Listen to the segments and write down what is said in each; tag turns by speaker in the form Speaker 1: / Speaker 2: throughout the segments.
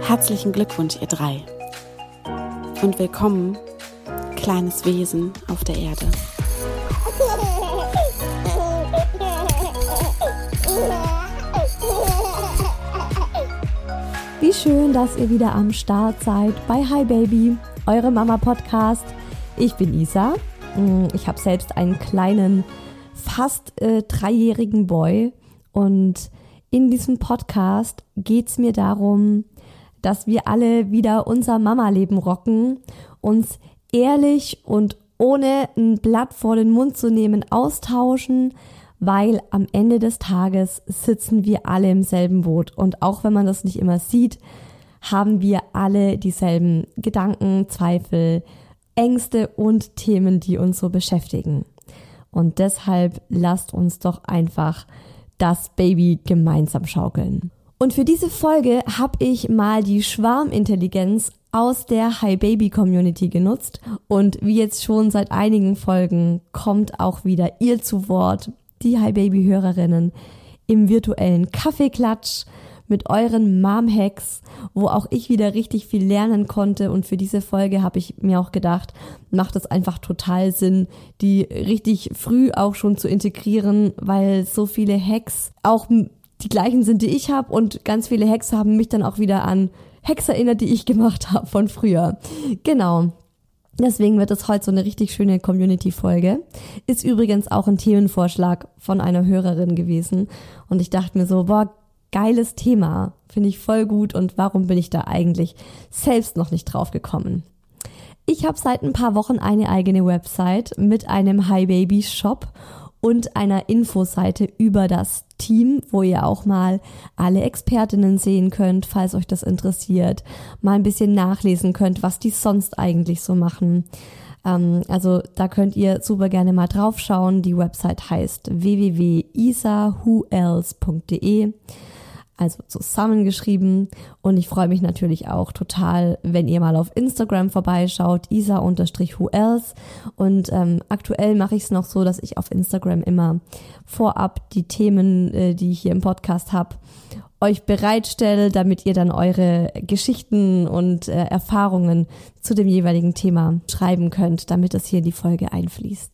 Speaker 1: Herzlichen Glückwunsch, ihr drei. Und willkommen, kleines Wesen auf der Erde.
Speaker 2: Wie schön, dass ihr wieder am Start seid bei Hi Baby, eure Mama-Podcast. Ich bin Isa. Ich habe selbst einen kleinen, fast 3-jährigen Boy. Und in diesem Podcast geht es mir darum, dass wir alle wieder unser Mama-Leben rocken, uns ehrlich und ohne ein Blatt vor den Mund zu nehmen austauschen, weil am Ende des Tages sitzen wir alle im selben Boot. Und auch wenn man das nicht immer sieht, haben wir alle dieselben Gedanken, Zweifel, Ängste und Themen, die uns so beschäftigen. Und deshalb lasst uns doch einfach das Baby gemeinsam schaukeln. Und für diese Folge habe ich mal die Schwarmintelligenz aus der Hi Baby Community genutzt. Und wie jetzt schon seit einigen Folgen kommt auch wieder ihr zu Wort, die Hi Baby Hörerinnen, im virtuellen Kaffeeklatsch mit euren Mom-Hacks, wo auch ich wieder richtig viel lernen konnte. Und für diese Folge habe ich mir auch gedacht, macht es einfach total Sinn, die richtig früh auch schon zu integrieren, weil so viele Hacks auch die gleichen sind, die ich habe, und ganz viele Hacks haben mich dann auch wieder an Hacks erinnert, die ich gemacht habe von früher. Genau. Deswegen wird es heute so eine richtig schöne Community-Folge. Ist übrigens auch ein Themenvorschlag von einer Hörerin gewesen. Und ich dachte mir so, boah, geiles Thema. Finde ich voll gut. Und warum bin ich da eigentlich selbst noch nicht drauf gekommen? Ich habe seit ein paar Wochen eine eigene Website mit einem Hi Baby Shop und einer Infoseite über das Team, wo ihr auch mal alle Expertinnen sehen könnt, falls euch das interessiert, mal ein bisschen nachlesen könnt, was die sonst eigentlich so machen. Also da könnt ihr super gerne mal drauf schauen. Die Website heißt www.isawhoelse.de, also zusammengeschrieben. Und ich freue mich natürlich auch total, wenn ihr mal auf Instagram vorbeischaut, isa_whoelse. Und aktuell mache ich es noch so, dass ich auf Instagram immer vorab die Themen, die ich hier im Podcast habe, euch bereitstelle, damit ihr dann eure Geschichten und Erfahrungen zu dem jeweiligen Thema schreiben könnt, damit es hier in die Folge einfließt.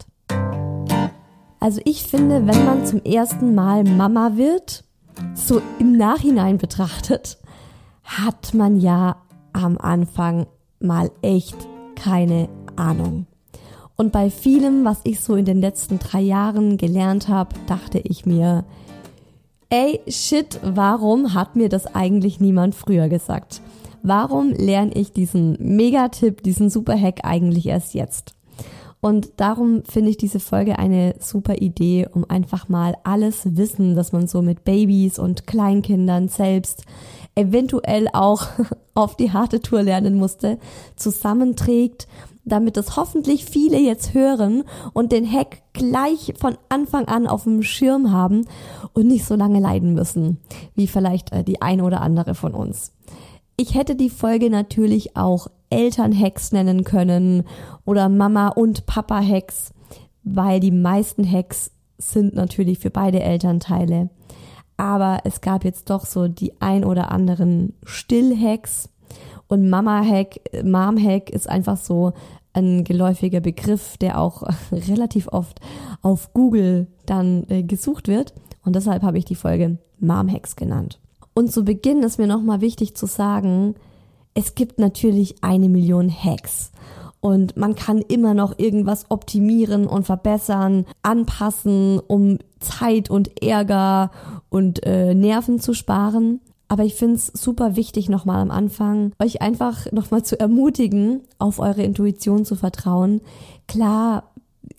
Speaker 2: Also ich finde, wenn man zum ersten Mal Mama wird, so im Nachhinein betrachtet, hat man ja am Anfang mal echt keine Ahnung. Und bei vielem, was ich so in den letzten 3 Jahren gelernt habe, dachte ich mir, ey, shit, warum hat mir das eigentlich niemand früher gesagt? Warum lerne ich diesen Megatipp, diesen Superhack eigentlich erst jetzt? Und darum finde ich diese Folge eine super Idee, um einfach mal alles Wissen, das man so mit Babys und Kleinkindern selbst eventuell auch auf die harte Tour lernen musste, zusammenträgt, damit es hoffentlich viele jetzt hören und den Hack gleich von Anfang an auf dem Schirm haben und nicht so lange leiden müssen, wie vielleicht die ein oder andere von uns. Ich hätte die Folge natürlich auch Elternhacks nennen können oder Mama- und Papa-Hacks, weil die meisten Hacks sind natürlich für beide Elternteile. Aber es gab jetzt doch so die ein oder anderen Still-Hacks, und Mom-Hack ist einfach so ein geläufiger Begriff, der auch relativ oft auf Google dann gesucht wird, und deshalb habe ich die Folge Mom-Hacks genannt. Und zu Beginn ist mir nochmal wichtig zu sagen, es gibt natürlich 1 Million Hacks und man kann immer noch irgendwas optimieren und verbessern, anpassen, um Zeit und Ärger und Nerven zu sparen. Aber ich finde es super wichtig, nochmal am Anfang, euch einfach nochmal zu ermutigen, auf eure Intuition zu vertrauen. Klar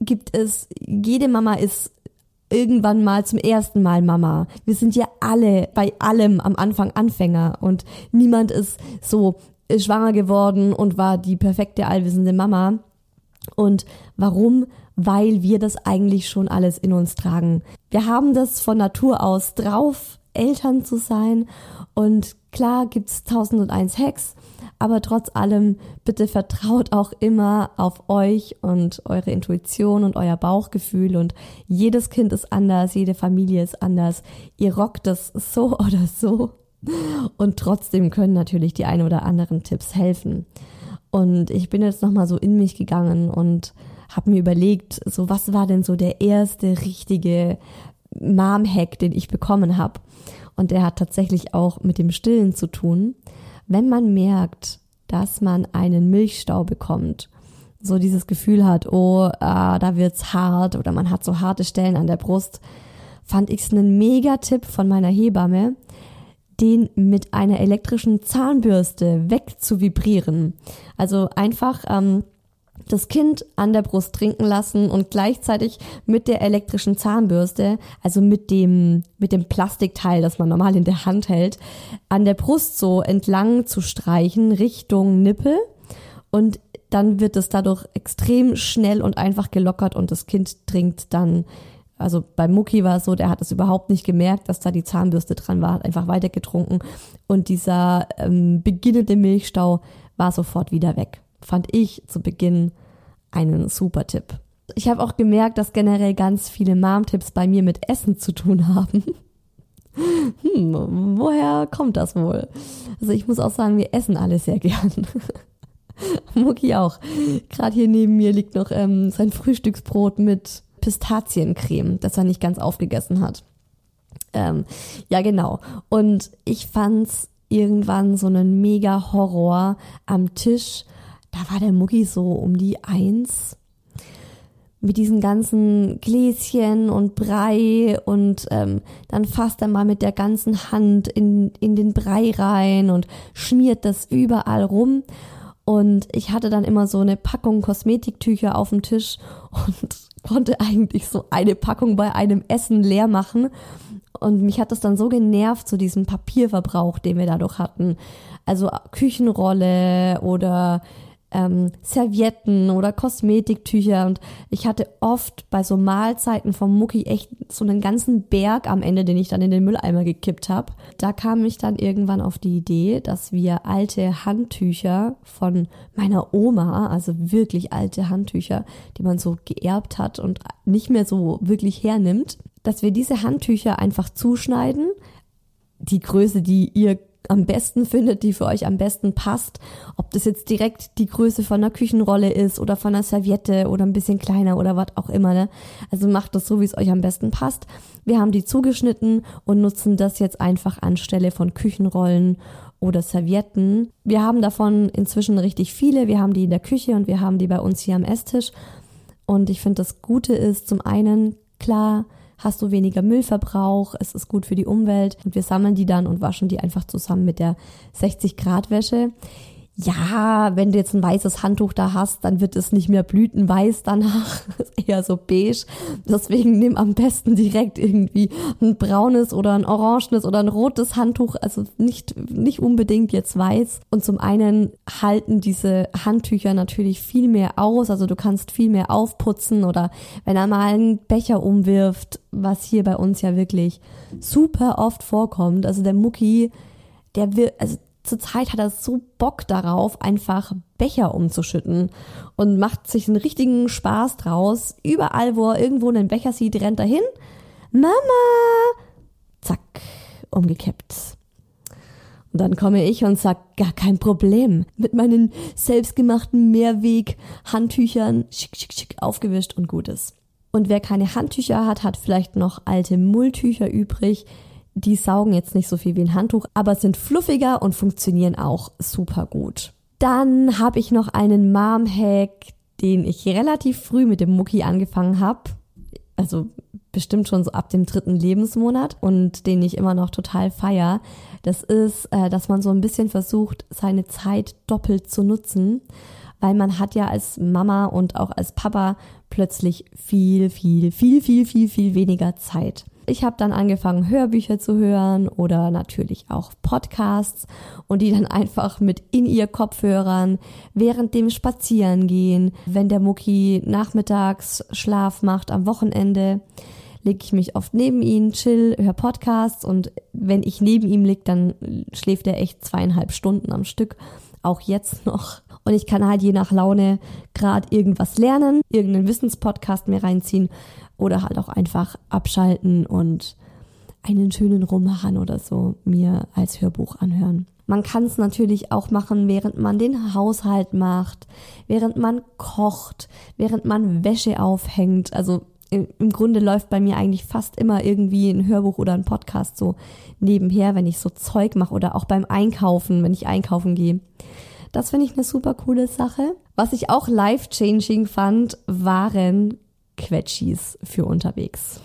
Speaker 2: jede Mama ist irgendwann mal zum ersten Mal Mama. Wir sind ja alle bei allem am Anfang Anfänger und niemand ist so schwanger geworden und war die perfekte allwissende Mama. Und warum? Weil wir das eigentlich schon alles in uns tragen. Wir haben das von Natur aus drauf, Eltern zu sein, und klar gibt's 1001 Hacks, aber trotz allem bitte vertraut auch immer auf euch und eure Intuition und euer Bauchgefühl, und jedes Kind ist anders, jede Familie ist anders. Ihr rockt das so oder so. Und trotzdem können natürlich die ein oder anderen Tipps helfen. Und ich bin jetzt nochmal so in mich gegangen und habe mir überlegt, so was war denn so der erste richtige Mom-Hack, den ich bekommen habe. Und der hat tatsächlich auch mit dem Stillen zu tun. Wenn man merkt, dass man einen Milchstau bekommt, so dieses Gefühl hat, da wird's hart oder man hat so harte Stellen an der Brust, fand ich es einen Mega-Tipp von meiner Hebamme, den mit einer elektrischen Zahnbürste wegzuvibrieren. Also einfach das Kind an der Brust trinken lassen und gleichzeitig mit der elektrischen Zahnbürste, also mit dem Plastikteil, das man normal in der Hand hält, an der Brust so entlang zu streichen Richtung Nippel, und dann wird es dadurch extrem schnell und einfach gelockert und das Kind trinkt dann, also bei Mucki war es so, der hat es überhaupt nicht gemerkt, dass da die Zahnbürste dran war, hat einfach weiter getrunken und dieser beginnende Milchstau war sofort wieder weg. Fand ich zu Beginn einen super Tipp. Ich habe auch gemerkt, dass generell ganz viele Mom-Tipps bei mir mit Essen zu tun haben. Woher kommt das wohl? Also ich muss auch sagen, wir essen alle sehr gern. Mucki auch. Gerade hier neben mir liegt noch sein Frühstücksbrot mit Pistaziencreme, das er nicht ganz aufgegessen hat. Ja, genau. Und ich fand's irgendwann so einen mega Horror am Tisch. Da war der Mucki so um die 1 mit diesen ganzen Gläschen und Brei und dann fasst er mal mit der ganzen Hand in den Brei rein und schmiert das überall rum. Und ich hatte dann immer so eine Packung Kosmetiktücher auf dem Tisch und konnte eigentlich so eine Packung bei einem Essen leer machen. Und mich hat das dann so genervt, so diesen Papierverbrauch, den wir dadurch hatten. Also Küchenrolle oder Servietten oder Kosmetiktücher, und ich hatte oft bei so Mahlzeiten vom Mucki echt so einen ganzen Berg am Ende, den ich dann in den Mülleimer gekippt habe. Da kam ich dann irgendwann auf die Idee, dass wir alte Handtücher von meiner Oma, also wirklich alte Handtücher, die man so geerbt hat und nicht mehr so wirklich hernimmt, dass wir diese Handtücher einfach zuschneiden, die Größe, die ihr am besten findet, die für euch am besten passt. Ob das jetzt direkt die Größe von einer Küchenrolle ist oder von einer Serviette oder ein bisschen kleiner oder was auch immer, ne? Also macht das so, wie es euch am besten passt. Wir haben die zugeschnitten und nutzen das jetzt einfach anstelle von Küchenrollen oder Servietten. Wir haben davon inzwischen richtig viele. Wir haben die in der Küche und wir haben die bei uns hier am Esstisch. Und ich finde, das Gute ist zum einen, klar, hast du weniger Müllverbrauch, es ist gut für die Umwelt und wir sammeln die dann und waschen die einfach zusammen mit der 60-Grad-Wäsche. Ja, wenn du jetzt ein weißes Handtuch da hast, dann wird es nicht mehr blütenweiß danach, eher so beige. Deswegen nimm am besten direkt irgendwie ein braunes oder ein orangenes oder ein rotes Handtuch, also nicht unbedingt jetzt weiß. Und zum einen halten diese Handtücher natürlich viel mehr aus, also du kannst viel mehr aufputzen oder wenn er mal einen Becher umwirft, was hier bei uns ja wirklich super oft vorkommt. Also der Mucki, zurzeit hat er so Bock darauf, einfach Becher umzuschütten und macht sich einen richtigen Spaß draus. Überall, wo er irgendwo einen Becher sieht, rennt er hin. Mama! Zack, umgekippt. Und dann komme ich und sag, gar kein Problem. Mit meinen selbstgemachten Mehrweg-Handtüchern schick, schick, schick aufgewischt und gut ist. Und wer keine Handtücher hat, hat vielleicht noch alte Mulltücher übrig. Die saugen jetzt nicht so viel wie ein Handtuch, aber sind fluffiger und funktionieren auch super gut. Dann habe ich noch einen Mom-Hack, den ich relativ früh mit dem Mucki angefangen habe. Also bestimmt schon so ab dem 3. Lebensmonat und den ich immer noch total feier. Das ist, dass man so ein bisschen versucht, seine Zeit doppelt zu nutzen, weil man hat ja als Mama und auch als Papa plötzlich viel weniger Zeit. Ich habe dann angefangen, Hörbücher zu hören oder natürlich auch Podcasts und die dann einfach mit in ihr Kopfhörern während dem Spazierengehen, wenn der Mucki nachmittags Schlaf macht am Wochenende, lege ich mich oft neben ihn, chill, höre Podcasts und wenn ich neben ihm liege, dann schläft er echt 2,5 Stunden am Stück, auch jetzt noch. Und ich kann halt je nach Laune gerade irgendwas lernen, irgendeinen Wissenspodcast mir reinziehen oder halt auch einfach abschalten und einen schönen Roman oder so mir als Hörbuch anhören. Man kann es natürlich auch machen, während man den Haushalt macht, während man kocht, während man Wäsche aufhängt. Also im Grunde läuft bei mir eigentlich fast immer irgendwie ein Hörbuch oder ein Podcast so nebenher, wenn ich so Zeug mache oder auch beim Einkaufen, wenn ich einkaufen gehe. Das finde ich eine super coole Sache. Was ich auch life-changing fand, waren Quetschis für unterwegs.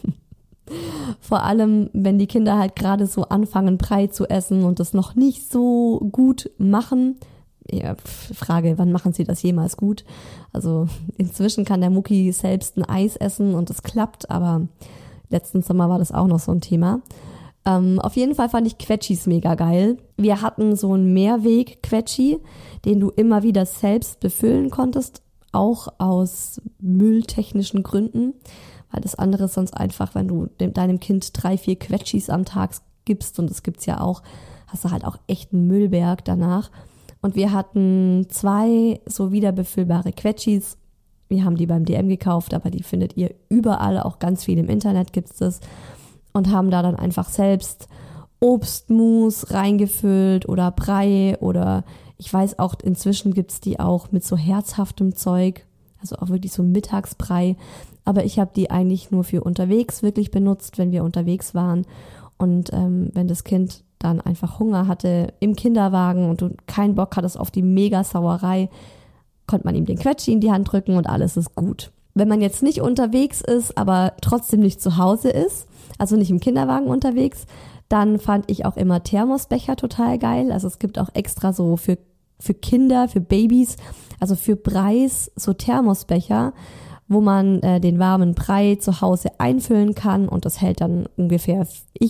Speaker 2: Vor allem, wenn die Kinder halt gerade so anfangen, Brei zu essen und das noch nicht so gut machen. Ja, Frage, wann machen sie das jemals gut? Also inzwischen kann der Mucki selbst ein Eis essen und das klappt, aber letzten Sommer war das auch noch so ein Thema. Auf jeden Fall fand ich Quetschis mega geil. Wir hatten so einen Mehrweg-Quetschi, den du immer wieder selbst befüllen konntest, auch aus mülltechnischen Gründen. Weil das andere ist sonst einfach, wenn du deinem Kind 3-4 Quetschis am Tag gibst, und das gibt's ja auch, hast du halt auch echt einen Müllberg danach. Und wir hatten 2 so wiederbefüllbare Quetschis. Wir haben die beim DM gekauft, aber die findet ihr überall, auch ganz viel im Internet gibt's das. Und haben da dann einfach selbst Obstmus reingefüllt oder Brei oder ich weiß auch, inzwischen gibt's die auch mit so herzhaftem Zeug, also auch wirklich so Mittagsbrei. Aber ich habe die eigentlich nur für unterwegs wirklich benutzt, wenn wir unterwegs waren. Und wenn das Kind dann einfach Hunger hatte im Kinderwagen und du keinen Bock hattest auf die Mega-Sauerei, konnte man ihm den Quetschi in die Hand drücken und alles ist gut. Wenn man jetzt nicht unterwegs ist, aber trotzdem nicht zu Hause ist, also nicht im Kinderwagen unterwegs, dann fand ich auch immer Thermosbecher total geil. Also es gibt auch extra so für Kinder, für Babys, also für Breis so Thermosbecher, wo man den warmen Brei zu Hause einfüllen kann und das hält dann ungefähr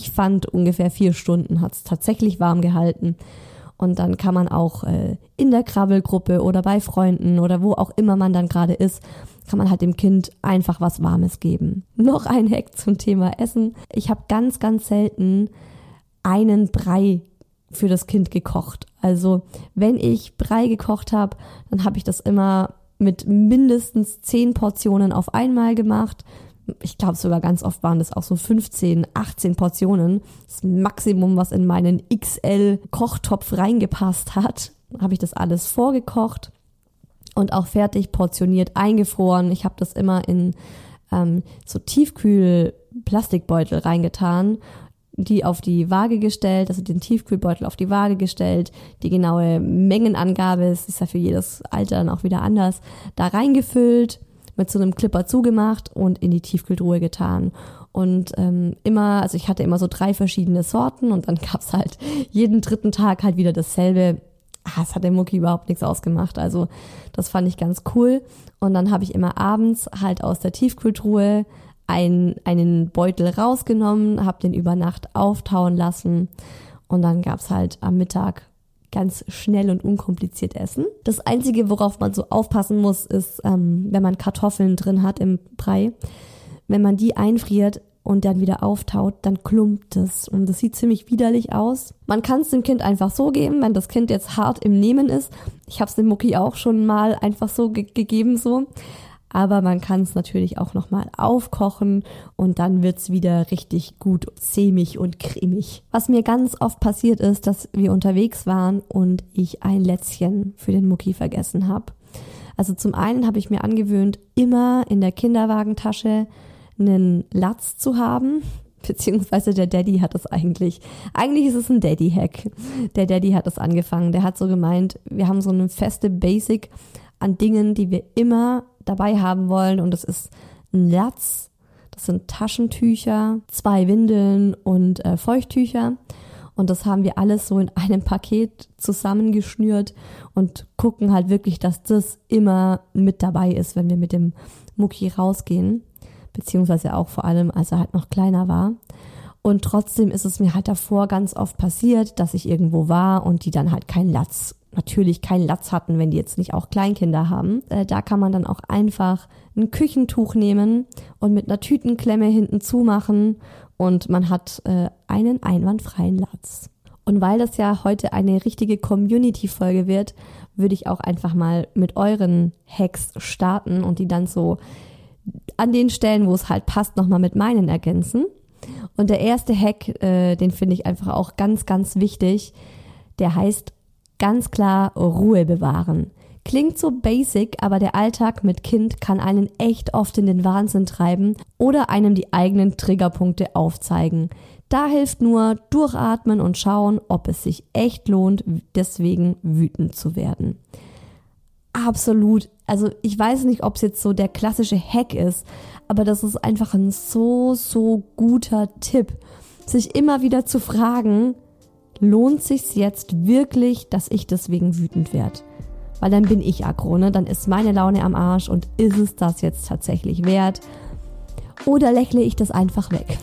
Speaker 2: 4 Stunden, hat es tatsächlich warm gehalten. Und dann kann man auch in der Krabbelgruppe oder bei Freunden oder wo auch immer man dann gerade ist, kann man halt dem Kind einfach was Warmes geben. Noch ein Hack zum Thema Essen. Ich habe ganz, ganz selten einen Brei für das Kind gekocht. Also wenn ich Brei gekocht habe, dann habe ich das immer mit mindestens 10 Portionen auf einmal gemacht. Ich glaube sogar ganz oft waren das auch so 15, 18 Portionen. Das Maximum, was in meinen XL-Kochtopf reingepasst hat. Habe ich das alles vorgekocht und auch fertig portioniert eingefroren. Ich habe das immer in so Tiefkühl-Plastikbeutel reingetan, die auf die Waage gestellt, also den Tiefkühlbeutel auf die Waage gestellt, die genaue Mengenangabe, es ist ja für jedes Alter dann auch wieder anders, da reingefüllt, mit so einem Clipper zugemacht und in die Tiefkühltruhe getan. Und also ich hatte immer so 3 verschiedene Sorten und dann gab's halt jeden 3. Tag halt wieder dasselbe. Es hat dem Mucki überhaupt nichts ausgemacht, also das fand ich ganz cool. Und dann habe ich immer abends halt aus der Tiefkühltruhe einen Beutel rausgenommen, habe den über Nacht auftauen lassen und dann gab's halt am Mittag ganz schnell und unkompliziert Essen. Das Einzige, worauf man so aufpassen muss, ist, wenn man Kartoffeln drin hat im Brei, wenn man die einfriert und dann wieder auftaut, dann klumpt es und das sieht ziemlich widerlich aus. Man kann es dem Kind einfach so geben, wenn das Kind jetzt hart im Nehmen ist. Ich habe es dem Mucki auch schon mal einfach so gegeben so. Aber man kann es natürlich auch nochmal aufkochen und dann wird's wieder richtig gut sämig und cremig. Was mir ganz oft passiert ist, dass wir unterwegs waren und ich ein Lätzchen für den Mucki vergessen habe. Also zum einen habe ich mir angewöhnt, immer in der Kinderwagentasche einen Latz zu haben, beziehungsweise der Daddy hat das eigentlich ist es ein Daddy-Hack. Der Daddy hat das angefangen, der hat so gemeint, wir haben so eine feste Basic an Dingen, die wir immer dabei haben wollen und das ist ein Latz, das sind Taschentücher, 2 Windeln und Feuchttücher und das haben wir alles so in einem Paket zusammengeschnürt und gucken halt wirklich, dass das immer mit dabei ist, wenn wir mit dem Mucki rausgehen, beziehungsweise auch vor allem, als er halt noch kleiner war. Und trotzdem ist es mir halt davor ganz oft passiert, dass ich irgendwo war und die dann halt keinen Latz hatten, wenn die jetzt nicht auch Kleinkinder haben. Da kann man dann auch einfach ein Küchentuch nehmen und mit einer Tütenklemme hinten zumachen und man hat einen einwandfreien Latz. Und weil das ja heute eine richtige Community-Folge wird, würde ich auch einfach mal mit euren Hacks starten und die dann so an den Stellen, wo es halt passt, nochmal mit meinen ergänzen. Und der erste Hack, den finde ich einfach auch ganz, ganz wichtig, der heißt ganz klar Ruhe bewahren. Klingt so basic, aber der Alltag mit Kind kann einen echt oft in den Wahnsinn treiben oder einem die eigenen Triggerpunkte aufzeigen. Da hilft nur durchatmen und schauen, ob es sich echt lohnt, deswegen wütend zu werden. Absolut. Also ich weiß nicht, ob es jetzt so der klassische Hack ist, aber das ist einfach ein so guter Tipp, sich immer wieder zu fragen, lohnt sich's jetzt wirklich, dass ich deswegen wütend werde? Weil dann bin ich aggro, ne? Dann ist meine Laune am Arsch und ist es das jetzt tatsächlich wert? Oder lächle ich das einfach weg?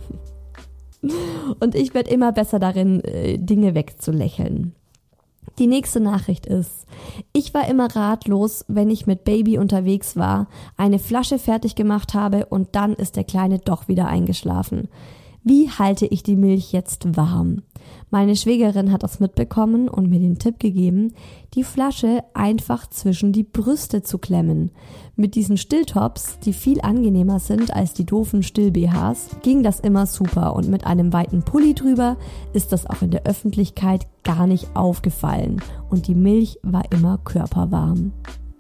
Speaker 2: Und ich werde immer besser darin, Dinge wegzulächeln. Die nächste Nachricht ist, ich war immer ratlos, wenn ich mit Baby unterwegs war, eine Flasche fertig gemacht habe und dann ist der Kleine doch wieder eingeschlafen. Wie halte ich die Milch jetzt warm? Meine Schwägerin hat das mitbekommen und mir den Tipp gegeben, die Flasche einfach zwischen die Brüste zu klemmen. Mit diesen Stilltops, die viel angenehmer sind als die doofen Still-BHs, ging das immer super und mit einem weiten Pulli drüber ist das auch in der Öffentlichkeit gar nicht aufgefallen und die Milch war immer körperwarm.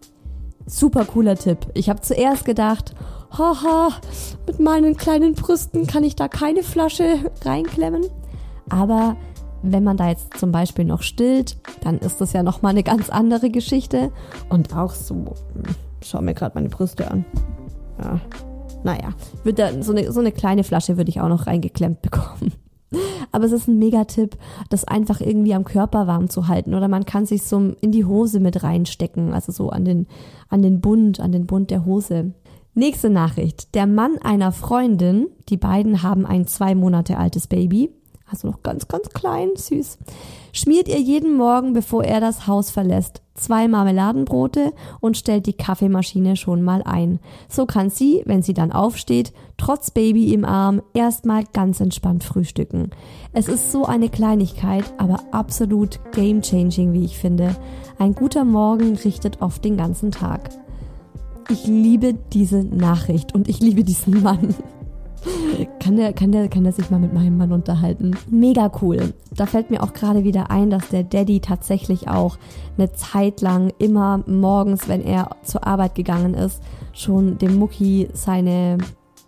Speaker 2: Super cooler Tipp. Ich habe zuerst gedacht, haha, mit meinen kleinen Brüsten kann ich da keine Flasche reinklemmen. Aber wenn man da jetzt zum Beispiel noch stillt, dann ist das ja nochmal eine ganz andere Geschichte. Und auch so, schau mir gerade meine Brüste an. Ja, naja, so eine kleine Flasche würde ich auch noch reingeklemmt bekommen. Aber es ist ein Megatipp, das einfach irgendwie am Körper warm zu halten. Oder man kann sich so in die Hose mit reinstecken, also so an den Bund der Hose. Nächste Nachricht. Der Mann einer Freundin, die beiden haben ein 2 Monate altes Baby, also noch ganz, ganz klein, süß, schmiert ihr jeden Morgen, bevor er das Haus verlässt, 2 Marmeladenbrote und stellt die Kaffeemaschine schon mal ein. So kann sie, wenn sie dann aufsteht, trotz Baby im Arm, erstmal ganz entspannt frühstücken. Es ist so eine Kleinigkeit, aber absolut game-changing, wie ich finde. Ein guter Morgen richtet oft den ganzen Tag. Ich liebe diese Nachricht und ich liebe diesen Mann. Kann der sich mal mit meinem Mann unterhalten? Mega cool. Da fällt mir auch gerade wieder ein, dass der Daddy tatsächlich auch eine Zeit lang immer morgens, wenn er zur Arbeit gegangen ist, schon dem Mucki seine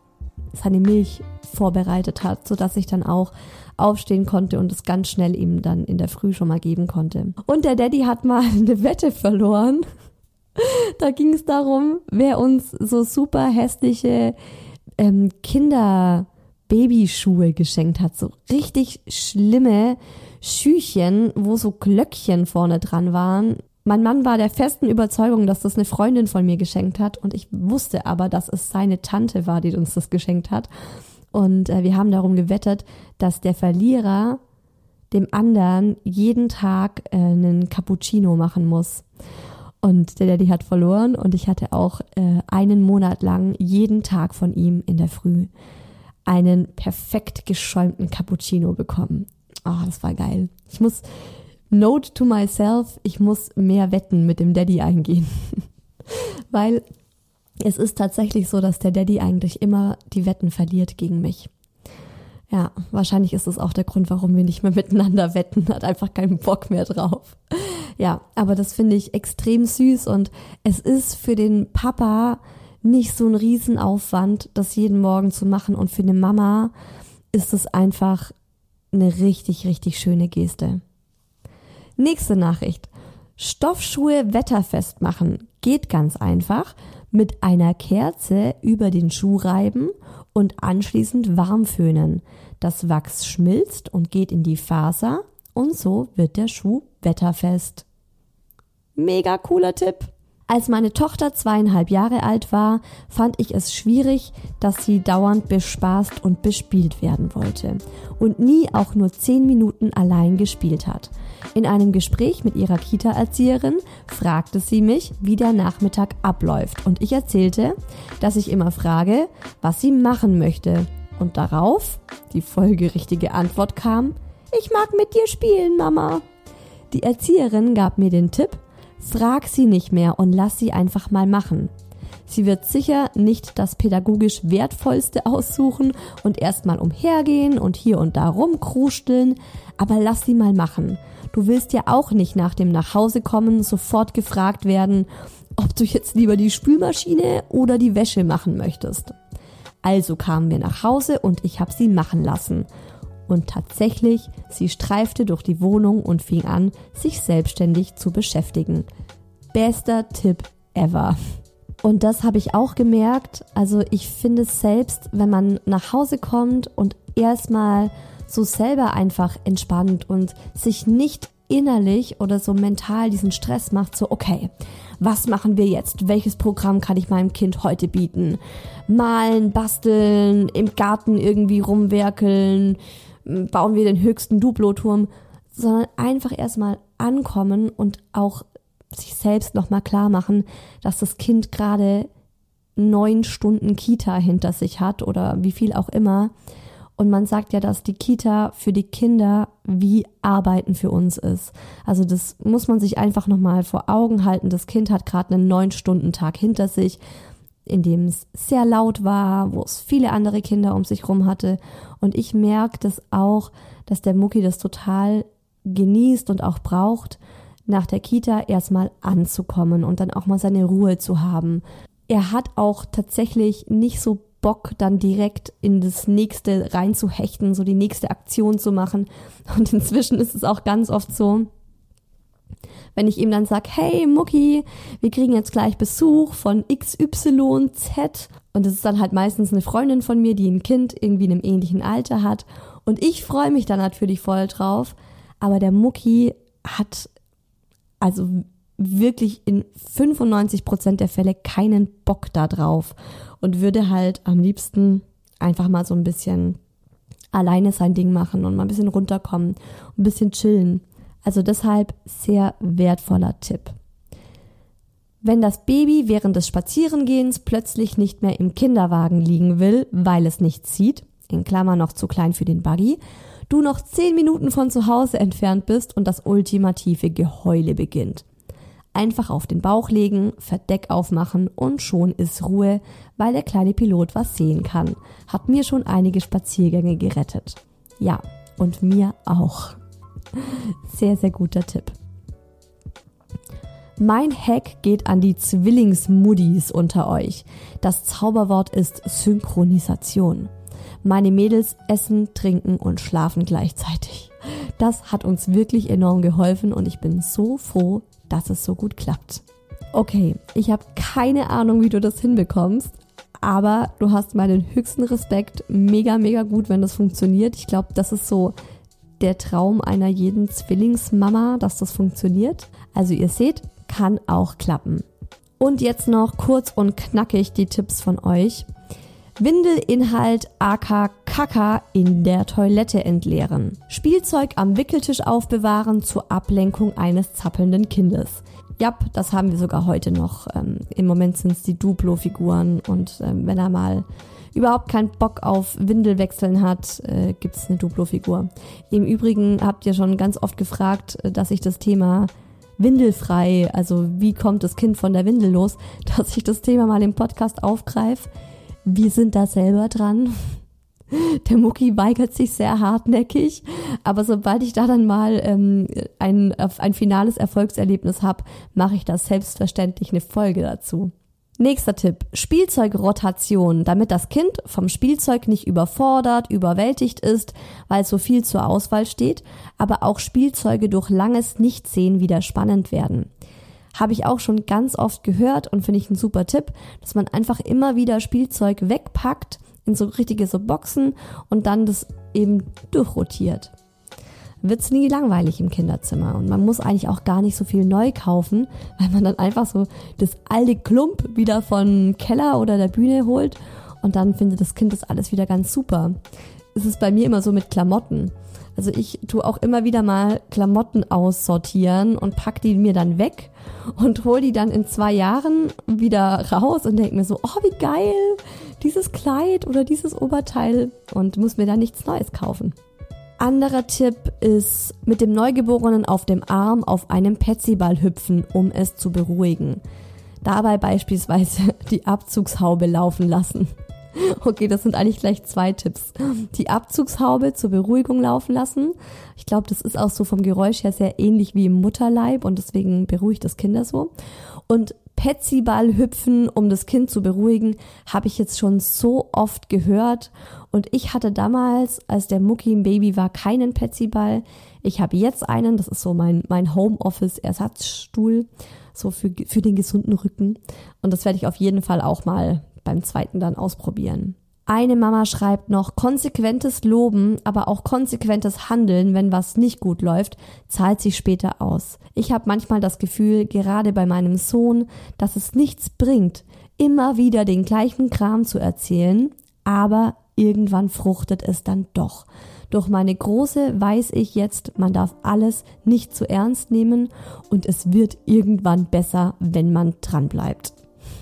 Speaker 2: Milch vorbereitet hat, sodass ich dann auch aufstehen konnte und es ganz schnell ihm dann in der Früh schon mal geben konnte. Und der Daddy hat mal eine Wette verloren. Da ging es darum, wer uns so super hässliche Kinder-Babyschuhe geschenkt hat. So richtig schlimme Schüchen, wo so Glöckchen vorne dran waren. Mein Mann war der festen Überzeugung, dass das eine Freundin von mir geschenkt hat. Und ich wusste aber, dass es seine Tante war, die uns das geschenkt hat. Und wir haben darum gewettet, dass der Verlierer dem anderen jeden Tag einen Cappuccino machen muss. Und der Daddy hat verloren und ich hatte auch 1 Monat lang jeden Tag von ihm in der Früh einen perfekt geschäumten Cappuccino bekommen. Oh, das war geil. Note to myself, ich muss mehr Wetten mit dem Daddy eingehen. Weil es ist tatsächlich so, dass der Daddy eigentlich immer die Wetten verliert gegen mich. Ja, wahrscheinlich ist es auch der Grund, warum wir nicht mehr miteinander wetten. Hat einfach keinen Bock mehr drauf. Ja, aber das finde ich extrem süß und es ist für den Papa nicht so ein Riesenaufwand, das jeden Morgen zu machen und für eine Mama ist es einfach eine richtig, richtig schöne Geste. Nächste Nachricht. Stoffschuhe wetterfest machen. Geht ganz einfach. Mit einer Kerze über den Schuh reiben und anschließend warm föhnen. Das Wachs schmilzt und geht in die Faser und so wird der Schuh wetterfest. Mega cooler Tipp! Als meine Tochter 2,5 Jahre alt war, fand ich es schwierig, dass sie dauernd bespaßt und bespielt werden wollte und nie auch nur 10 Minuten allein gespielt hat. In einem Gespräch mit ihrer Kita-Erzieherin fragte sie mich, wie der Nachmittag abläuft und ich erzählte, dass ich immer frage, was sie machen möchte und darauf die folgerichtige Antwort kam, ich mag mit dir spielen, Mama. Die Erzieherin gab mir den Tipp, frag sie nicht mehr und lass sie einfach mal machen. Sie wird sicher nicht das pädagogisch Wertvollste aussuchen und erstmal umhergehen und hier und da rumkruscheln, aber lass sie mal machen. Du willst ja auch nicht nach dem Nachhausekommen sofort gefragt werden, ob du jetzt lieber die Spülmaschine oder die Wäsche machen möchtest. Also kamen wir nach Hause und ich habe sie machen lassen. Und tatsächlich, sie streifte durch die Wohnung und fing an, sich selbstständig zu beschäftigen. Bester Tipp ever. Und das habe ich auch gemerkt. Also ich finde es selbst, wenn man nach Hause kommt und erstmal so selber einfach entspannt und sich nicht innerlich oder so mental diesen Stress macht, so okay, was machen wir jetzt? Welches Programm kann ich meinem Kind heute bieten? Malen, basteln, im Garten irgendwie rumwerkeln, bauen wir den höchsten Duplo-Turm, sondern einfach erstmal ankommen und auch sich selbst nochmal klar machen, dass das Kind gerade 9 Stunden Kita hinter sich hat oder wie viel auch immer. Und man sagt ja, dass die Kita für die Kinder wie Arbeiten für uns ist. Also das muss man sich einfach nochmal vor Augen halten. Das Kind hat gerade einen 9-Stunden-Tag hinter sich, in dem es sehr laut war, wo es viele andere Kinder um sich rum hatte. Und ich merke das auch, dass der Mucki das total genießt und auch braucht, nach der Kita erstmal anzukommen und dann auch mal seine Ruhe zu haben. Er hat auch tatsächlich nicht so Bock, dann direkt in das nächste reinzuhechten, so die nächste Aktion zu machen. Und inzwischen ist es auch ganz oft so, wenn ich ihm dann sage, hey Mucki, wir kriegen jetzt gleich Besuch von XYZ. Und das ist dann halt meistens eine Freundin von mir, die ein Kind irgendwie in einem ähnlichen Alter hat. Und ich freue mich da natürlich voll drauf. Aber der Mucki hat also wirklich in 95% der Fälle keinen Bock da drauf und würde halt am liebsten einfach mal so ein bisschen alleine sein Ding machen und mal ein bisschen runterkommen, ein bisschen chillen. Also deshalb sehr wertvoller Tipp. Wenn das Baby während des Spazierengehens plötzlich nicht mehr im Kinderwagen liegen will, weil es nichts sieht, in Klammer noch zu klein für den Buggy, du noch 10 Minuten von zu Hause entfernt bist und das ultimative Geheule beginnt. Einfach auf den Bauch legen, Verdeck aufmachen und schon ist Ruhe, weil der kleine Pilot was sehen kann. Hat mir schon einige Spaziergänge gerettet. Ja, und mir auch. Sehr, sehr guter Tipp. Mein Hack geht an die Zwillingsmuddis unter euch. Das Zauberwort ist Synchronisation. Meine Mädels essen, trinken und schlafen gleichzeitig. Das hat uns wirklich enorm geholfen und ich bin so froh, dass es so gut klappt. Okay, ich habe keine Ahnung, wie du das hinbekommst, aber du hast meinen höchsten Respekt. Mega, mega gut, wenn das funktioniert. Ich glaube, das ist so der Traum einer jeden Zwillingsmama, dass das funktioniert. Also ihr seht, kann auch klappen. Und jetzt noch kurz und knackig die Tipps von euch. Windelinhalt aka Kaka in der Toilette entleeren. Spielzeug am Wickeltisch aufbewahren zur Ablenkung eines zappelnden Kindes. Ja, das haben wir sogar heute noch. Im Moment sind es die Duplo-Figuren und wenn er mal überhaupt keinen Bock auf Windelwechseln hat, gibt's eine Duplo-Figur. Im Übrigen habt ihr schon ganz oft gefragt, dass ich das Thema windelfrei, also wie kommt das Kind von der Windel los, dass ich das Thema mal im Podcast aufgreife. Wir sind da selber dran. Der Mucki weigert sich sehr hartnäckig, aber sobald ich da dann mal ein finales Erfolgserlebnis habe, mache ich da selbstverständlich eine Folge dazu. Nächster Tipp, Spielzeugrotation, damit das Kind vom Spielzeug nicht überfordert, überwältigt ist, weil so viel zur Auswahl steht, aber auch Spielzeuge durch langes Nichtsehen wieder spannend werden. Habe ich auch schon ganz oft gehört und finde ich einen super Tipp, dass man einfach immer wieder Spielzeug wegpackt in so richtige so Boxen und dann das eben durchrotiert. Wird's nie langweilig im Kinderzimmer und man muss eigentlich auch gar nicht so viel neu kaufen, weil man dann einfach so das alte Klump wieder vom Keller oder der Bühne holt und dann findet das Kind das alles wieder ganz super. Es ist bei mir immer so mit Klamotten. Also ich tue auch immer wieder mal Klamotten aussortieren und pack die mir dann weg und hole die dann in 2 Jahren wieder raus und denke mir so, oh wie geil, dieses Kleid oder dieses Oberteil und muss mir da nichts Neues kaufen. Anderer Tipp ist, mit dem Neugeborenen auf dem Arm auf einem Petsyball hüpfen, um es zu beruhigen. Dabei beispielsweise die Abzugshaube laufen lassen. Okay, das sind eigentlich gleich 2 Tipps. Die Abzugshaube zur Beruhigung laufen lassen. Ich glaube, das ist auch so vom Geräusch her sehr ähnlich wie im Mutterleib und deswegen beruhigt das Kinder so. Und Petsyball hüpfen, um das Kind zu beruhigen, habe ich jetzt schon so oft gehört. Und ich hatte damals, als der Mucki ein Baby war, keinen Petsyball. Ich habe jetzt einen, das ist so mein Homeoffice-Ersatzstuhl, so für den gesunden Rücken. Und das werde ich auf jeden Fall auch mal beim 2. dann ausprobieren. Eine Mama schreibt noch, konsequentes Loben, aber auch konsequentes Handeln, wenn was nicht gut läuft, zahlt sich später aus. Ich habe manchmal das Gefühl, gerade bei meinem Sohn, dass es nichts bringt, immer wieder den gleichen Kram zu erzählen, aber irgendwann fruchtet es dann doch. Durch meine Große weiß ich jetzt, man darf alles nicht zu ernst nehmen und es wird irgendwann besser, wenn man dranbleibt.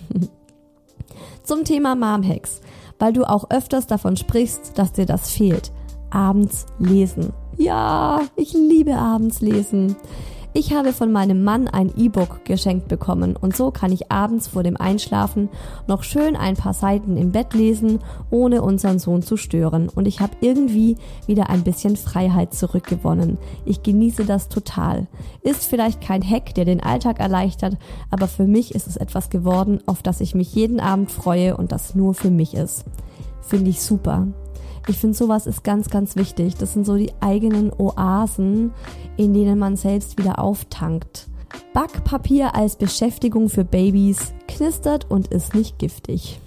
Speaker 2: Zum Thema Mom-Hacks, weil du auch öfters davon sprichst, dass dir das fehlt. Abends lesen. Ja, ich liebe abends lesen. Ich habe von meinem Mann ein E-Book geschenkt bekommen und so kann ich abends vor dem Einschlafen noch schön ein paar Seiten im Bett lesen, ohne unseren Sohn zu stören. Und ich habe irgendwie wieder ein bisschen Freiheit zurückgewonnen. Ich genieße das total. Ist vielleicht kein Hack, der den Alltag erleichtert, aber für mich ist es etwas geworden, auf das ich mich jeden Abend freue und das nur für mich ist. Finde ich super. Ich finde, sowas ist ganz, ganz wichtig. Das sind so die eigenen Oasen, in denen man selbst wieder auftankt. Backpapier als Beschäftigung für Babys knistert und ist nicht giftig.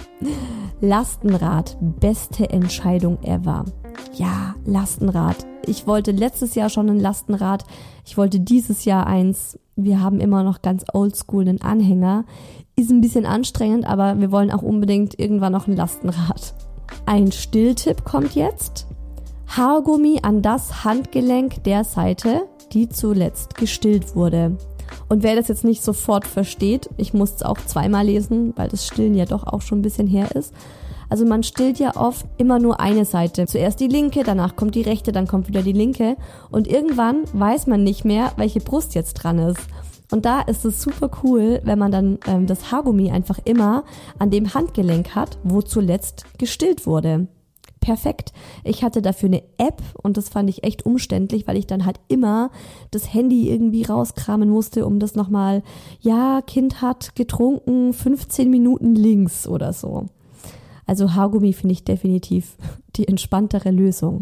Speaker 2: Lastenrad, beste Entscheidung ever. Ja, Lastenrad. Ich wollte letztes Jahr schon ein Lastenrad. Ich wollte dieses Jahr eins. Wir haben immer noch ganz oldschool einen Anhänger. Ist ein bisschen anstrengend, aber wir wollen auch unbedingt irgendwann noch ein Lastenrad. Ein Stilltipp kommt jetzt. Haargummi an das Handgelenk der Seite, die zuletzt gestillt wurde. Und wer das jetzt nicht sofort versteht, ich muss es auch 2-mal lesen, weil das Stillen ja doch auch schon ein bisschen her ist. Also man stillt ja oft immer nur eine Seite. Zuerst die linke, danach kommt die rechte, dann kommt wieder die linke. Und irgendwann weiß man nicht mehr, welche Brust jetzt dran ist. Und da ist es super cool, wenn man dann das Haargummi einfach immer an dem Handgelenk hat, wo zuletzt gestillt wurde. Perfekt. Ich hatte dafür eine App und das fand ich echt umständlich, weil ich dann halt immer das Handy irgendwie rauskramen musste, um das nochmal, ja, Kind hat getrunken, 15 Minuten links oder so. Also Haargummi finde ich definitiv die entspanntere Lösung.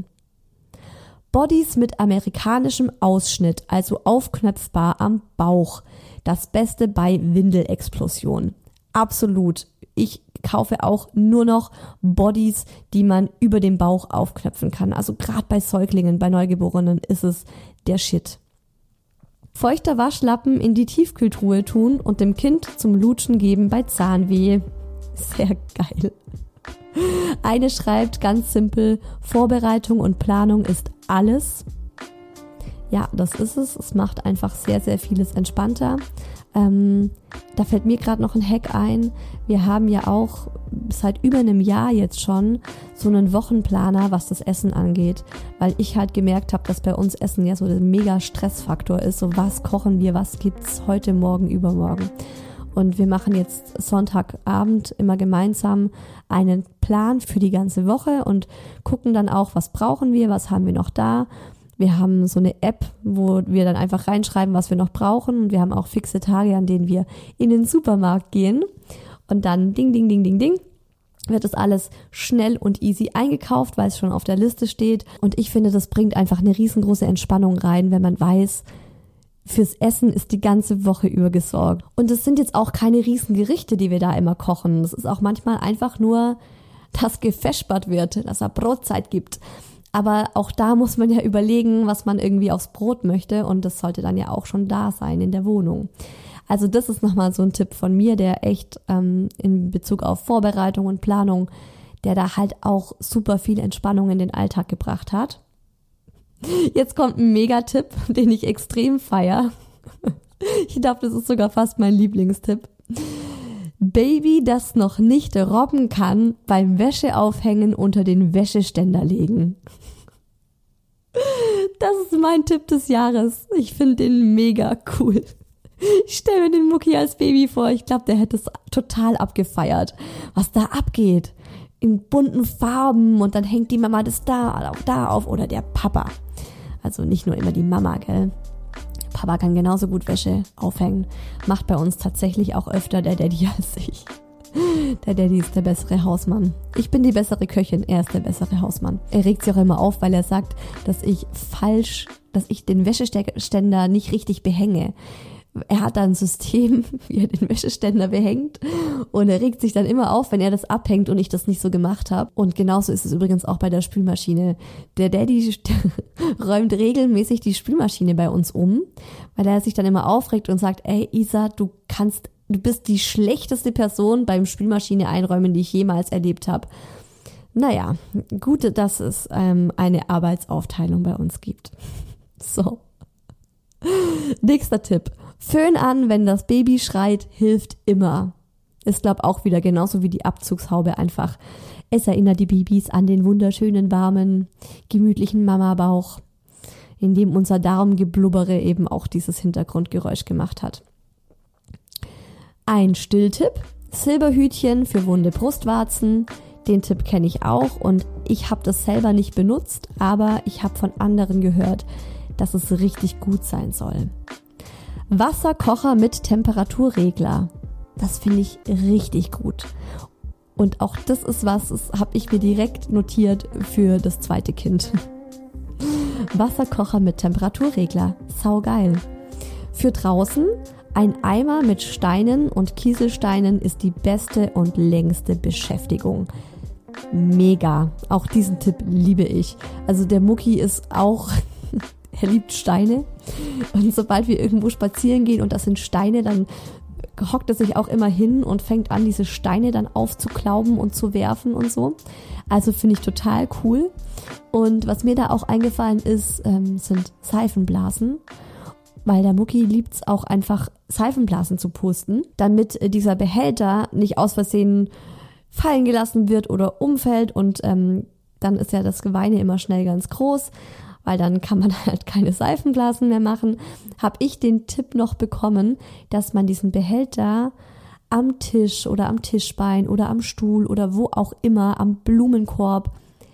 Speaker 2: Bodys mit amerikanischem Ausschnitt, also aufknöpfbar am Bauch. Das Beste bei Windelexplosion. Absolut. Ich kaufe auch nur noch Bodys, die man über den Bauch aufknöpfen kann. Also gerade bei Säuglingen, bei Neugeborenen ist es der Shit. Feuchter Waschlappen in die Tiefkühltruhe tun und dem Kind zum Lutschen geben bei Zahnweh. Sehr geil. Eine schreibt ganz simpel, Vorbereitung und Planung ist alles. Ja, das ist es. Es macht einfach sehr, sehr vieles entspannter. Da fällt mir gerade noch ein Hack ein. Wir haben ja auch seit über einem Jahr jetzt schon so einen Wochenplaner, was das Essen angeht. Weil ich halt gemerkt habe, dass bei uns Essen ja so der mega Stressfaktor ist. So was kochen wir, was gibt's heute, morgen, übermorgen. Und wir machen jetzt Sonntagabend immer gemeinsam einen Plan für die ganze Woche und gucken dann auch, was brauchen wir, was haben wir noch da. Wir haben so eine App, wo wir dann einfach reinschreiben, was wir noch brauchen. Und wir haben auch fixe Tage, an denen wir in den Supermarkt gehen. Und dann ding, ding, ding, ding, ding, wird das alles schnell und easy eingekauft, weil es schon auf der Liste steht. Und ich finde, das bringt einfach eine riesengroße Entspannung rein, wenn man weiß, fürs Essen ist die ganze Woche über gesorgt. Und es sind jetzt auch keine riesen Gerichte, die wir da immer kochen. Es ist auch manchmal einfach nur, dass gefespert wird, dass es Brotzeit gibt. Aber auch da muss man ja überlegen, was man irgendwie aufs Brot möchte. Und das sollte dann ja auch schon da sein in der Wohnung. Also das ist nochmal so ein Tipp von mir, der echt in Bezug auf Vorbereitung und Planung, der da halt auch super viel Entspannung in den Alltag gebracht hat. Jetzt kommt ein Megatipp, den ich extrem feiere. Ich glaube, das ist sogar fast mein Lieblingstipp. Baby, das noch nicht robben kann, beim Wäscheaufhängen unter den Wäscheständer legen. Das ist mein Tipp des Jahres. Ich finde den mega cool. Ich stelle mir den Mucki als Baby vor. Ich glaube, der hätte es total abgefeiert, was da abgeht. In bunten Farben und dann hängt die Mama das da auf oder der Papa. Also nicht nur immer die Mama, gell? Papa kann genauso gut Wäsche aufhängen. Macht bei uns tatsächlich auch öfter der Daddy als ich. Der Daddy ist der bessere Hausmann. Ich bin die bessere Köchin, er ist der bessere Hausmann. Er regt sich auch immer auf, weil er sagt, dass ich den Wäscheständer nicht richtig behänge. Er hat da ein System, wie er den Wäscheständer behängt und er regt sich dann immer auf, wenn er das abhängt und ich das nicht so gemacht habe. Und genauso ist es übrigens auch bei der Spülmaschine. Der Daddy räumt regelmäßig die Spülmaschine bei uns um, weil er sich dann immer aufregt und sagt, ey Isa, du bist die schlechteste Person beim Spülmaschine einräumen, die ich jemals erlebt habe. Naja, gut, dass es eine Arbeitsaufteilung bei uns gibt. So. Nächster Tipp. Föhn an, wenn das Baby schreit, hilft immer. Ist, glaube auch wieder genauso wie die Abzugshaube einfach. Es erinnert die Babys an den wunderschönen, warmen, gemütlichen Mamabauch, in dem unser Darmgeblubbere eben auch dieses Hintergrundgeräusch gemacht hat. Ein Stilltipp, Silberhütchen für wunde Brustwarzen. Den Tipp kenne ich auch und ich habe das selber nicht benutzt, aber ich habe von anderen gehört, dass es richtig gut sein soll. Wasserkocher mit Temperaturregler. Das finde ich richtig gut. Und auch das ist was, das habe ich mir direkt notiert für das zweite Kind. Wasserkocher mit Temperaturregler. Saugeil. Für draußen ein Eimer mit Steinen und Kieselsteinen ist die beste und längste Beschäftigung. Mega. Auch diesen Tipp liebe ich. Also der Mucki ist auch... Er liebt Steine und sobald wir irgendwo spazieren gehen und das sind Steine, dann hockt er sich auch immer hin und fängt an, diese Steine dann aufzuklauben und zu werfen und so. Also finde ich total cool. Und was mir da auch eingefallen ist, sind Seifenblasen, weil der Mucki liebt es auch einfach, Seifenblasen zu pusten, damit dieser Behälter nicht aus Versehen fallen gelassen wird oder umfällt und dann ist ja das Geweine immer schnell ganz groß. Weil dann kann man halt keine Seifenblasen mehr machen, habe ich den Tipp noch bekommen, dass man diesen Behälter am Tisch oder am Tischbein oder am Stuhl oder wo auch immer am Blumenkorb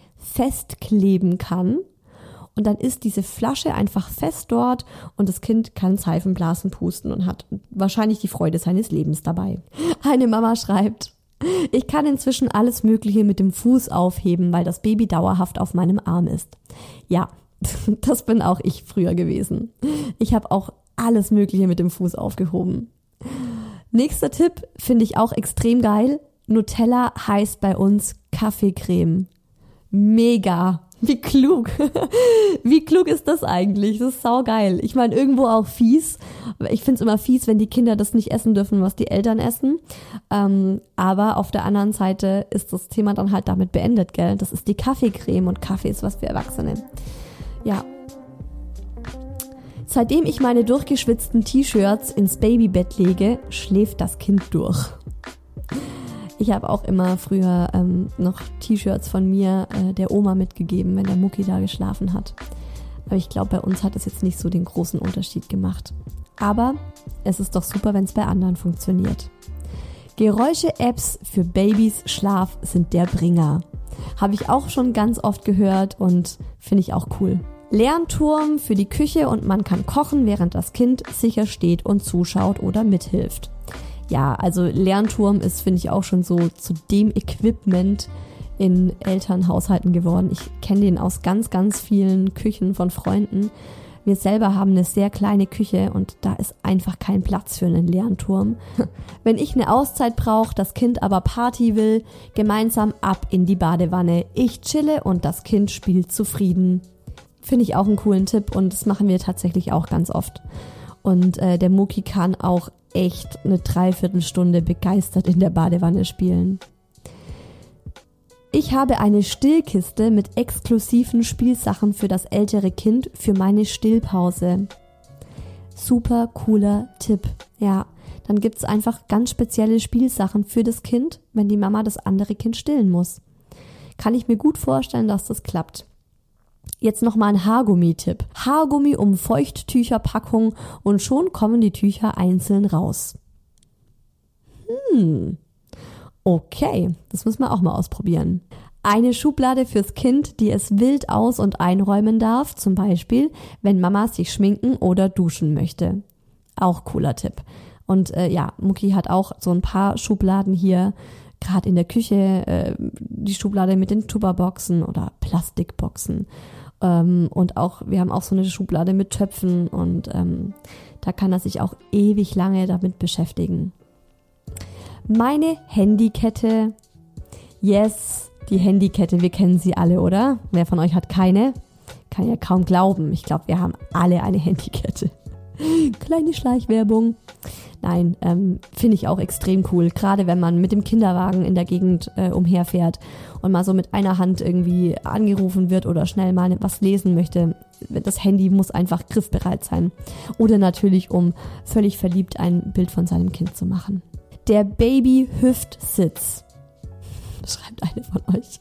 Speaker 2: festkleben kann. Und dann ist diese Flasche einfach fest dort und das Kind kann Seifenblasen pusten und hat wahrscheinlich die Freude seines Lebens dabei. Eine Mama schreibt: Ich kann inzwischen alles Mögliche mit dem Fuß aufheben, weil das Baby dauerhaft auf meinem Arm ist. Ja, das bin auch ich früher gewesen. Ich habe auch alles Mögliche mit dem Fuß aufgehoben. Nächster Tipp finde ich auch extrem geil. Nutella heißt bei uns Kaffeecreme. Mega. Wie klug. Wie klug ist das eigentlich? Das ist saugeil. Ich meine, irgendwo auch fies. Ich finde es immer fies, wenn die Kinder das nicht essen dürfen, was die Eltern essen. Aber auf der anderen Seite ist das Thema dann halt damit beendet, gell? Das ist die Kaffeecreme und Kaffee ist was für Erwachsene. Ja. Seitdem ich meine durchgeschwitzten T-Shirts ins Babybett lege, schläft das Kind durch. Ich habe auch immer früher noch T-Shirts von mir der Oma mitgegeben, wenn der Mucki da geschlafen hat. Aber ich glaube, bei uns hat es jetzt nicht so den großen Unterschied gemacht. Aber es ist doch super, wenn es bei anderen funktioniert. Geräusche-Apps für Babys Schlaf sind der Bringer. Habe ich auch schon ganz oft gehört und finde ich auch cool. Lernturm für die Küche und man kann kochen, während das Kind sicher steht und zuschaut oder mithilft. Ja, also Lernturm ist, finde ich, auch schon so zu dem Equipment in Elternhaushalten geworden. Ich kenne den aus ganz, ganz vielen Küchen von Freunden. Wir selber haben eine sehr kleine Küche und da ist einfach kein Platz für einen Lernturm. Wenn ich eine Auszeit brauche, das Kind aber Party will, gemeinsam ab in die Badewanne. Ich chille und das Kind spielt zufrieden. Finde ich auch einen coolen Tipp und das machen wir tatsächlich auch ganz oft. Und der Mucki kann auch echt eine Dreiviertelstunde begeistert in der Badewanne spielen. Ich habe eine Stillkiste mit exklusiven Spielsachen für das ältere Kind für meine Stillpause. Super cooler Tipp. Ja, dann gibt's einfach ganz spezielle Spielsachen für das Kind, wenn die Mama das andere Kind stillen muss. Kann ich mir gut vorstellen, dass das klappt. Jetzt nochmal ein Haargummi-Tipp. Haargummi um Feuchttücherpackung und schon kommen die Tücher einzeln raus. Okay, das müssen wir auch mal ausprobieren. Eine Schublade fürs Kind, die es wild aus- und einräumen darf, zum Beispiel, wenn Mama sich schminken oder duschen möchte. Auch cooler Tipp. Und Mucki hat auch so ein paar Schubladen hier, gerade in der Küche, die Schublade mit den Tupperboxen oder Plastikboxen. Und auch, wir haben auch so eine Schublade mit Töpfen und da kann er sich auch ewig lange damit beschäftigen. Meine Handykette, yes, die Handykette, wir kennen sie alle, oder? Wer von euch hat keine? Kann ja kaum glauben. Ich glaube, wir haben alle eine Handykette. Kleine Schleichwerbung. Nein, finde ich auch extrem cool. Gerade wenn man mit dem Kinderwagen in der Gegend umherfährt und mal so mit einer Hand irgendwie angerufen wird oder schnell mal was lesen möchte. Das Handy muss einfach griffbereit sein. Oder natürlich, um völlig verliebt ein Bild von seinem Kind zu machen. Der Baby-Hüftsitz. Schreibt eine von euch.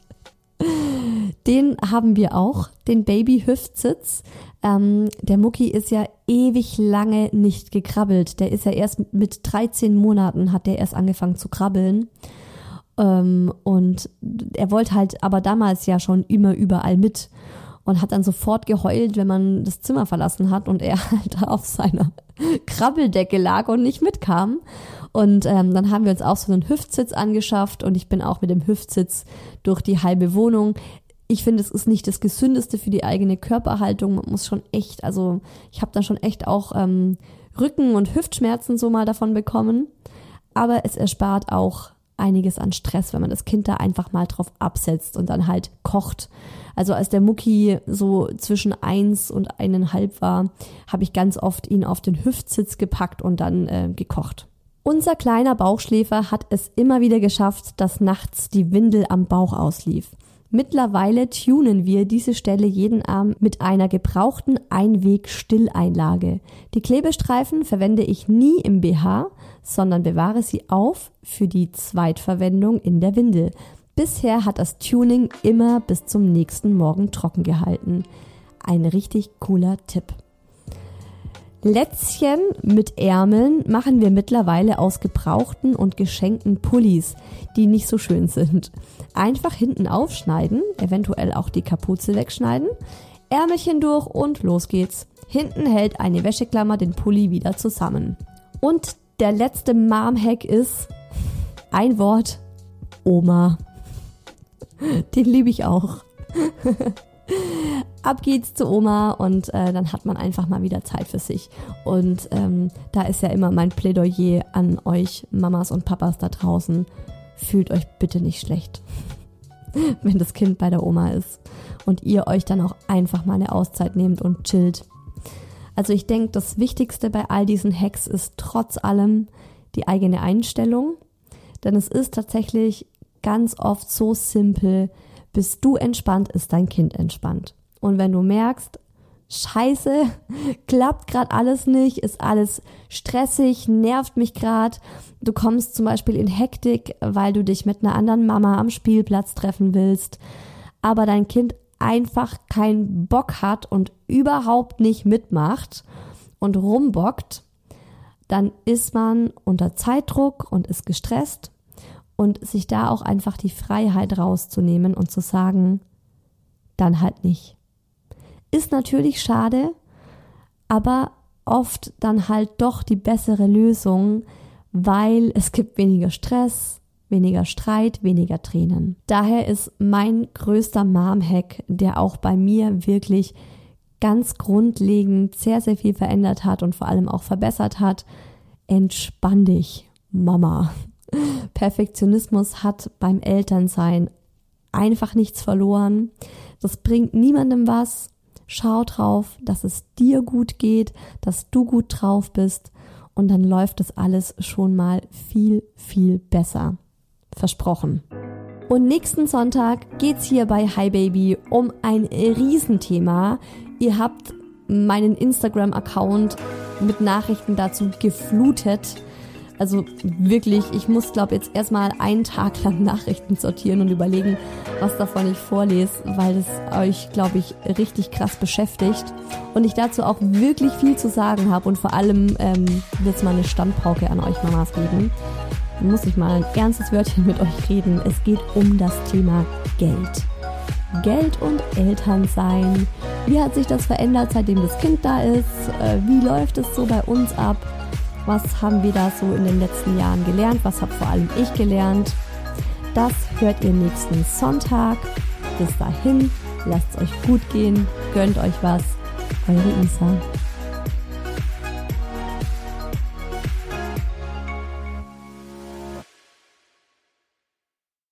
Speaker 2: Den haben wir auch, den Baby-Hüftsitz. Der Mucki ist ja ewig lange nicht gekrabbelt. Der ist ja erst mit 13 Monaten hat der erst angefangen zu krabbeln. Und er wollte halt aber damals ja schon immer überall mit und hat dann sofort geheult, wenn man das Zimmer verlassen hat und er halt auf seiner Krabbeldecke lag und nicht mitkam. Und dann haben wir uns auch so einen Hüftsitz angeschafft und ich bin auch mit dem Hüftsitz durch die halbe Wohnung. Ich finde, es ist nicht das Gesündeste für die eigene Körperhaltung. Man muss schon echt, also ich habe dann schon echt auch Rücken- und Hüftschmerzen so mal davon bekommen. Aber es erspart auch einiges an Stress, wenn man das Kind da einfach mal drauf absetzt und dann halt kocht. Also als der Mucki so zwischen 1 und 1,5 war, habe ich ganz oft ihn auf den Hüftsitz gepackt und dann gekocht. Unser kleiner Bauchschläfer hat es immer wieder geschafft, dass nachts die Windel am Bauch auslief. Mittlerweile tunen wir diese Stelle jeden Abend mit einer gebrauchten Einweg-Stilleinlage. Die Klebestreifen verwende ich nie im BH, sondern bewahre sie auf für die Zweitverwendung in der Windel. Bisher hat das Tuning immer bis zum nächsten Morgen trocken gehalten. Ein richtig cooler Tipp. Lätzchen mit Ärmeln machen wir mittlerweile aus gebrauchten und geschenkten Pullis, die nicht so schön sind. Einfach hinten aufschneiden, eventuell auch die Kapuze wegschneiden, Ärmelchen durch und los geht's. Hinten hält eine Wäscheklammer den Pulli wieder zusammen. Und der letzte Mom-Hack ist ein Wort: Oma. Den liebe ich auch. Ab geht's zu Oma und dann hat man einfach mal wieder Zeit für sich. Und da ist ja immer mein Plädoyer an euch Mamas und Papas da draußen. Fühlt euch bitte nicht schlecht, wenn das Kind bei der Oma ist und ihr euch dann auch einfach mal eine Auszeit nehmt und chillt. Also ich denke, das Wichtigste bei all diesen Hacks ist trotz allem die eigene Einstellung. Denn es ist tatsächlich ganz oft so simpel: bist du entspannt, ist dein Kind entspannt. Und wenn du merkst, Scheiße, klappt gerade alles nicht, ist alles stressig, nervt mich gerade, du kommst zum Beispiel in Hektik, weil du dich mit einer anderen Mama am Spielplatz treffen willst, aber dein Kind einfach keinen Bock hat und überhaupt nicht mitmacht und rumbockt, dann ist man unter Zeitdruck und ist gestresst. Und sich da auch einfach die Freiheit rauszunehmen und zu sagen, dann halt nicht. Ist natürlich schade, aber oft dann halt doch die bessere Lösung, weil es gibt weniger Stress, weniger Streit, weniger Tränen. Daher ist mein größter Mom-Hack, der auch bei mir wirklich ganz grundlegend sehr, sehr viel verändert hat und vor allem auch verbessert hat: Entspann dich, Mama. Perfektionismus hat beim Elternsein einfach nichts verloren. Das bringt niemandem was. Schau drauf, dass es dir gut geht, dass du gut drauf bist und dann läuft das alles schon mal viel, viel besser. Versprochen. Und nächsten Sonntag geht's hier bei Hi Baby um ein Riesenthema. Ihr habt meinen Instagram-Account mit Nachrichten dazu geflutet. Also wirklich, ich muss, glaube jetzt erstmal einen Tag lang Nachrichten sortieren und überlegen, was davon ich vorlese, weil das euch, glaube ich, richtig krass beschäftigt und ich dazu auch wirklich viel zu sagen habe und vor allem wird es mal eine Standpauke an euch Mamas geben. Muss ich mal ein ernstes Wörtchen mit euch reden. Es geht um das Thema Geld. Geld und Elternsein. Wie hat sich das verändert, seitdem das Kind da ist? Wie läuft es so bei uns ab? Was haben wir da so in den letzten Jahren gelernt? Was habe vor allem ich gelernt? Das hört ihr nächsten Sonntag. Bis dahin, lasst es euch gut gehen, gönnt euch was. Eure Isa.